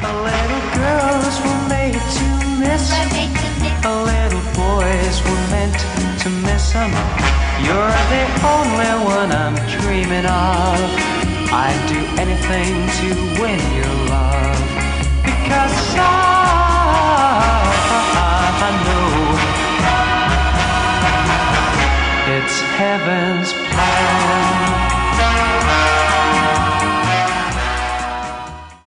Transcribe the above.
Little girls were made to miss. Little boys were meant to miss them. You're the only one I'm dreaming of. I'd do anything to win your love, because I know it's heaven's plan.